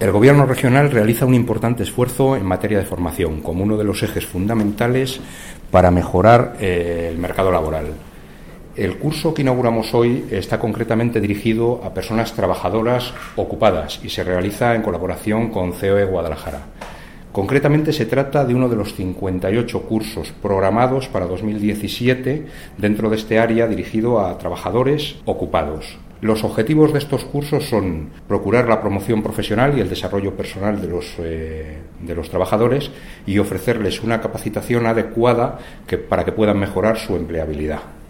El Gobierno regional realiza un importante esfuerzo en materia de formación, como uno de los ejes fundamentales para mejorar el mercado laboral. El curso que inauguramos hoy está concretamente dirigido a personas trabajadoras ocupadas y se realiza en colaboración con COE Guadalajara. Concretamente se trata de uno de los 58 cursos programados para 2017 dentro de este área dirigido a trabajadores ocupados. Los objetivos de estos cursos son procurar la promoción profesional y el desarrollo personal de los trabajadores y ofrecerles una capacitación adecuada para que puedan mejorar su empleabilidad.